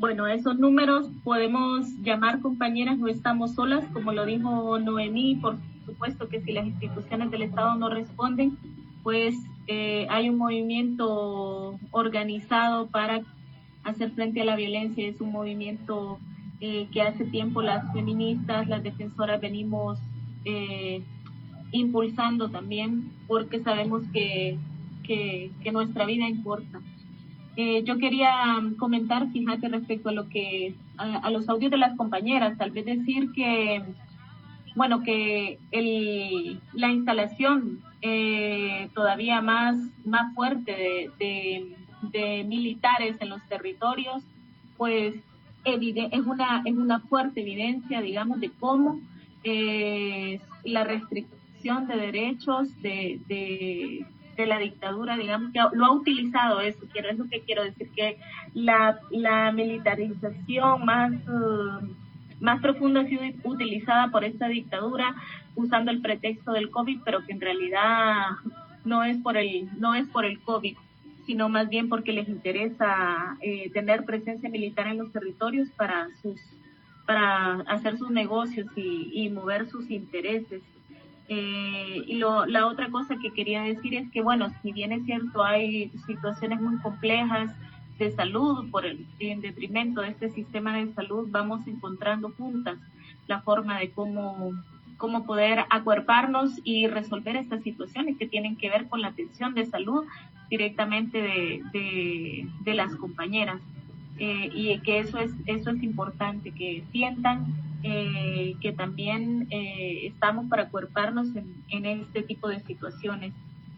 bueno, esos números podemos llamar compañeras, no estamos solas, como lo dijo Noemí, por supuesto que si las instituciones del Estado no responden, pues eh, hay un movimiento organizado para hacer frente a la violencia, es un movimiento eh, que hace tiempo las feministas, las defensoras venimos eh, impulsando también, porque sabemos que, que, que nuestra vida importa. Eh, yo quería comentar, fíjate, respecto a lo que, a, a los audios de las compañeras, tal vez decir que, bueno, que el, la instalación eh, todavía más, más fuerte de, de, de militares en los territorios, pues evide- es una, es una fuerte evidencia, digamos, de cómo eh, la restricción de derechos de, de de la dictadura, digamos, que lo ha utilizado eso, quiero, es lo que quiero decir, que la, la militarización más, uh, más profunda ha sido utilizada por esta dictadura usando el pretexto del COVID, pero que en realidad no es por el, no es por el COVID, sino más bien porque les interesa eh, tener presencia militar en los territorios para sus, para hacer sus negocios y, y mover sus intereses. Eh, y lo, la otra cosa que quería decir es que, bueno, si bien es cierto, hay situaciones muy complejas de salud, por el en detrimento de este sistema de salud, vamos encontrando juntas la forma de cómo, cómo poder acuerparnos y resolver estas situaciones que tienen que ver con la atención de salud directamente de, de, de las compañeras. Eh, y que eso es, eso es importante, que sientan Eh, que también eh, estamos para acuerparnos en, en este tipo de situaciones.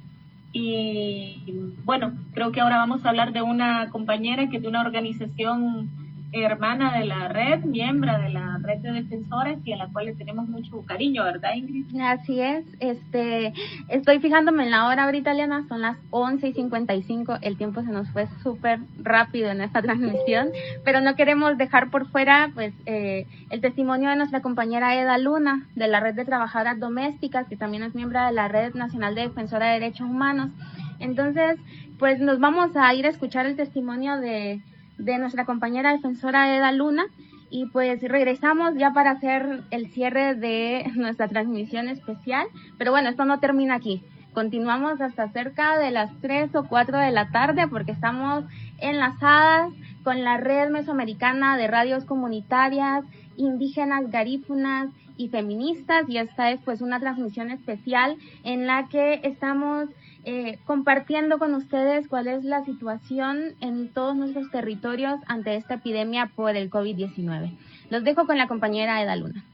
Y bueno, creo que ahora vamos a hablar de una compañera que es de una organización hermana de la red, miembro de la red de defensoras y a la cual le tenemos mucho cariño, ¿verdad, Ingrid? Así es, este, estoy fijándome en la hora ahorita, Liana, son las once y cincuenta y cinco, el tiempo se nos fue súper rápido en esta transmisión, pero no queremos dejar por fuera, pues, eh, el testimonio de nuestra compañera Eda Luna, de la red de trabajadoras domésticas, que también es miembro de la Red Nacional de Defensora de Derechos Humanos. Entonces, pues, nos vamos a ir a escuchar el testimonio de de nuestra compañera defensora Eda Luna y pues regresamos ya para hacer el cierre de nuestra transmisión especial, pero bueno, esto no termina aquí, continuamos hasta cerca de las tres o cuatro de la tarde porque estamos enlazadas con la Red Mesoamericana de Radios Comunitarias, Indígenas, Garífunas y Feministas, y esta es pues una transmisión especial en la que estamos Eh, compartiendo con ustedes cuál es la situación en todos nuestros territorios ante esta epidemia por el COVID diecinueve. Los dejo con la compañera Eda Luna.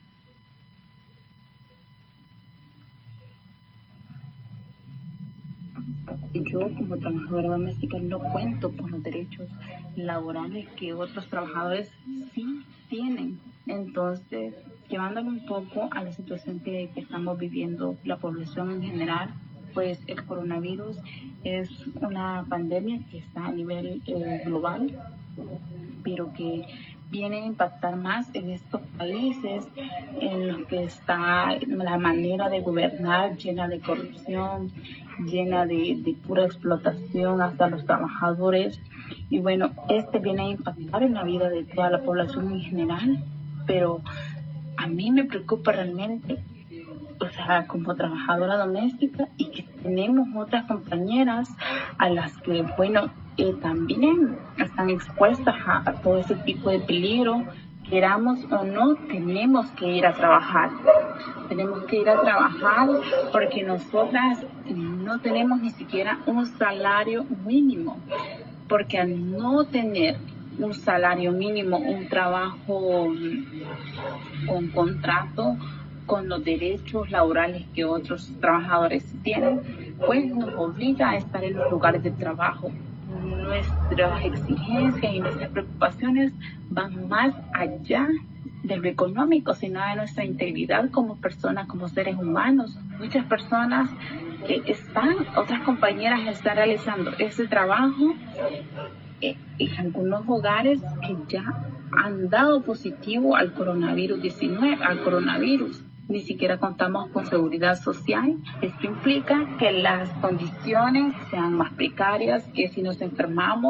Yo como trabajadora doméstica no cuento con los derechos laborales que otros trabajadores sí tienen. Entonces, llevándolo un poco a la situación que, que estamos viviendo la población en general, pues el coronavirus es una pandemia que está a nivel eh, global, pero que viene a impactar más en estos países en los que está la manera de gobernar llena de corrupción, llena de, de pura explotación hasta los trabajadores. Y bueno, este viene a impactar en la vida de toda la población en general, pero a mí me preocupa realmente, o sea, como trabajadora doméstica, y que tenemos otras compañeras a las que, bueno, eh, también están expuestas a, a todo ese tipo de peligro. Queramos o no, tenemos que ir a trabajar. Tenemos que ir a trabajar porque nosotras no tenemos ni siquiera un salario mínimo. Porque al no tener un salario mínimo, un trabajo con contrato, con los derechos laborales que otros trabajadores tienen, pues nos obliga a estar en los lugares de trabajo. Nuestras exigencias y nuestras preocupaciones van más allá de lo económico, sino de nuestra integridad como personas, como seres humanos. Muchas personas que están, otras compañeras están realizando ese trabajo en algunos hogares que ya han dado positivo al coronavirus diecinueve, al coronavirus. Ni siquiera contamos con seguridad social. Esto implica que las condiciones sean más precarias, que si nos enfermamos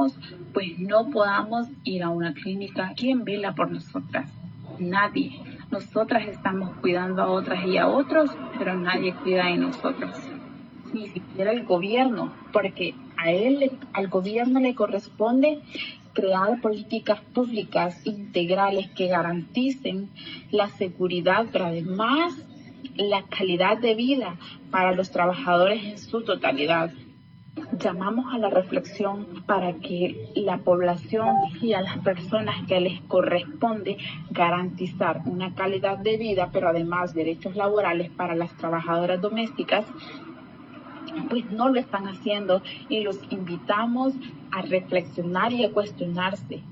pues no podamos ir a una clínica. ¿Quién vela por nosotras? Nadie. Nosotras estamos cuidando a otras y a otros, pero nadie cuida de nosotros. Ni siquiera el gobierno, porque a él, al gobierno le corresponde crear políticas públicas integrales que garanticen la seguridad, pero además la calidad de vida para los trabajadores en su totalidad. Llamamos a la reflexión para que la población y a las personas que les corresponde garantizar una calidad de vida, pero además derechos laborales para las trabajadoras domésticas, pues no lo están haciendo, y los invitamos a reflexionar y a cuestionarse.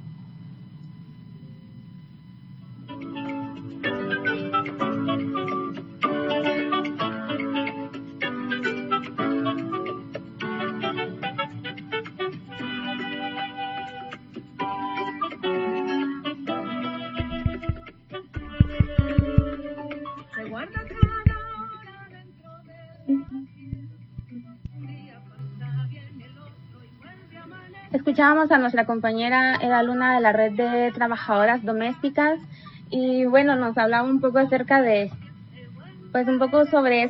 Escuchábamos a nuestra compañera Eda Luna de la Red de Trabajadoras Domésticas y bueno, nos hablaba un poco acerca de, pues un poco sobre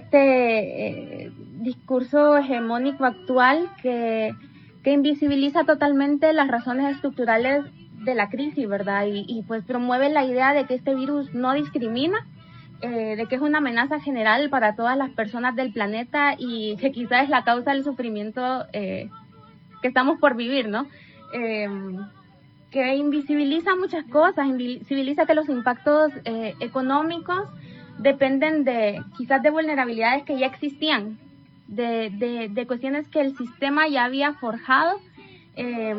este eh, discurso hegemónico actual que, que invisibiliza totalmente las razones estructurales de la crisis, ¿verdad? Y, y pues promueve la idea de que este virus no discrimina, eh, de que es una amenaza general para todas las personas del planeta y que quizás es la causa del sufrimiento eh, que estamos por vivir, ¿no? Eh, que invisibiliza muchas cosas, invisibiliza que los impactos eh, económicos dependen de, quizás de vulnerabilidades que ya existían, de, de, de cuestiones que el sistema ya había forjado, eh,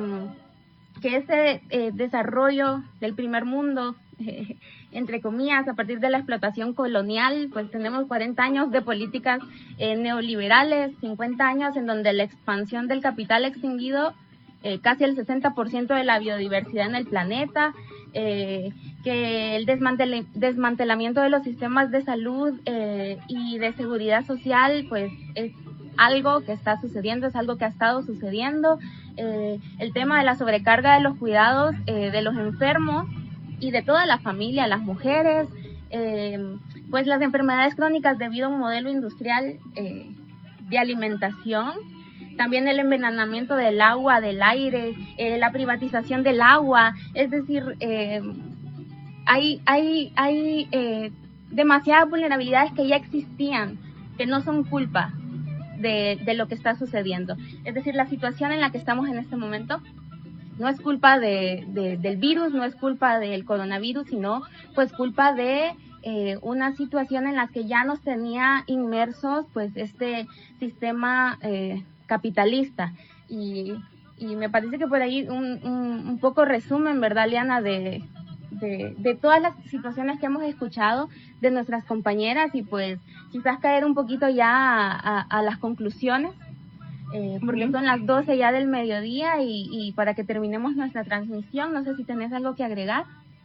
que ese eh, desarrollo del primer mundo, eh, entre comillas, a partir de la explotación colonial, pues tenemos cuarenta años de políticas eh, neoliberales, cincuenta años en donde la expansión del capital ha extinguido eh, casi el sesenta por ciento de la biodiversidad en el planeta, eh, que el desmantel desmantelamiento de los sistemas de salud eh, y de seguridad social, pues es algo que está sucediendo, es algo que ha estado sucediendo, eh, el tema de la sobrecarga de los cuidados eh, de los enfermos y de toda la familia, las mujeres, eh, pues las enfermedades crónicas debido a un modelo industrial eh, de alimentación, también el envenenamiento del agua, del aire, eh, la privatización del agua, es decir, eh, hay, hay, hay eh, demasiadas vulnerabilidades que ya existían, que no son culpa de, de lo que está sucediendo. Es decir, la situación en la que estamos en este momento no es culpa de, de, del virus, no es culpa del coronavirus, sino pues culpa de eh, una situación en la que ya nos tenía inmersos pues este sistema eh, capitalista. Y, y me parece que por ahí un, un, un poco resumen, ¿verdad, Liana?, de, de, de todas las situaciones que hemos escuchado de nuestras compañeras y pues quizás caer un poquito ya a, a, a las conclusiones. Eh, porque son las doce ya del mediodía y, y para que terminemos nuestra transmisión, no sé si tenés algo que agregar.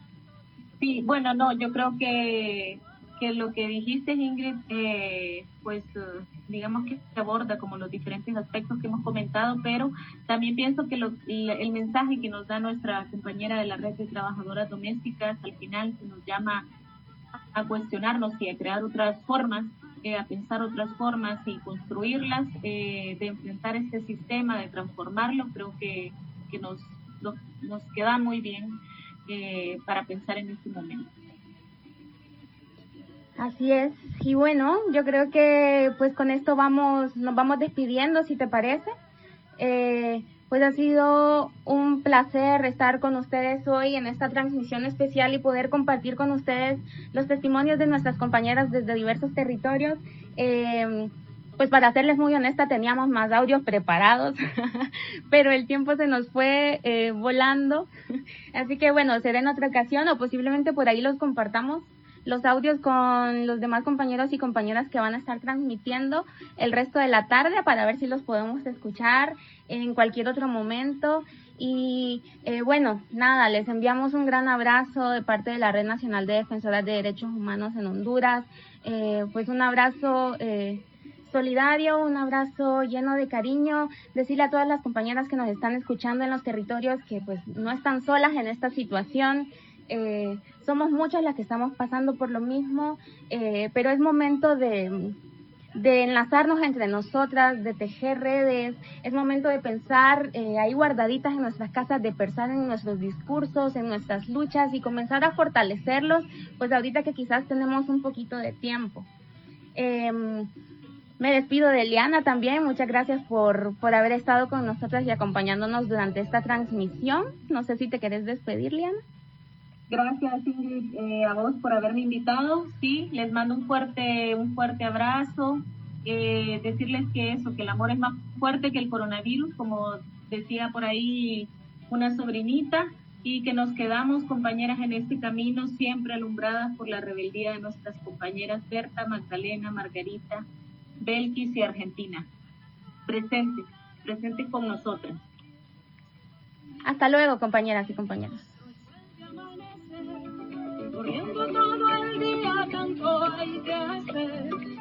Sí, bueno, no, yo creo que, que lo que dijiste, Ingrid, eh, pues uh, digamos que se aborda como los diferentes aspectos que hemos comentado, pero también pienso que lo, el mensaje que nos da nuestra compañera de la Red de Trabajadoras Domésticas al final se nos llama a cuestionarnos y a crear otras formas, eh, a pensar otras formas y construirlas, eh, de enfrentar este sistema, de transformarlo. Creo que, que nos, nos, nos queda muy bien eh, para pensar en este momento. Así es, y bueno, yo creo que pues con esto vamos, nos vamos despidiendo, si te parece. Eh, pues ha sido un placer estar con ustedes hoy en esta transmisión especial y poder compartir con ustedes los testimonios de nuestras compañeras desde diversos territorios. Eh, pues para serles muy honesta, teníamos más audios preparados, pero el tiempo se nos fue eh, volando. Así que bueno, será en otra ocasión o posiblemente por ahí los compartamos los audios con los demás compañeros y compañeras que van a estar transmitiendo el resto de la tarde para ver si los podemos escuchar en cualquier otro momento. Y eh, bueno, nada, les enviamos un gran abrazo de parte de la Red Nacional de Defensoras de Derechos Humanos en Honduras, eh, pues un abrazo eh, solidario, un abrazo lleno de cariño, decirle a todas las compañeras que nos están escuchando en los territorios que pues no están solas en esta situación. Eh, somos muchas las que estamos pasando por lo mismo, eh, pero es momento de, de enlazarnos entre nosotras, de tejer redes, es momento de pensar eh, ahí guardaditas en nuestras casas, de pensar en nuestros discursos, en nuestras luchas y comenzar a fortalecerlos, pues ahorita que quizás tenemos un poquito de tiempo. Eh, me despido de Liana también, muchas gracias por, por haber estado con nosotras y acompañándonos durante esta transmisión. No sé si te querés despedir, Liana. Gracias, Ingrid, eh, a vos por haberme invitado. Sí, les mando un fuerte, un fuerte abrazo. Eh, decirles que eso, que el amor es más fuerte que el coronavirus, como decía por ahí una sobrinita, y que nos quedamos, compañeras, en este camino, siempre alumbradas por la rebeldía de nuestras compañeras Berta, Magdalena, Margarita, Belkis y Argentina. Presente, presente con nosotras. Hasta luego, compañeras y compañeros. Corriendo todo el día, tanto hay que hacer.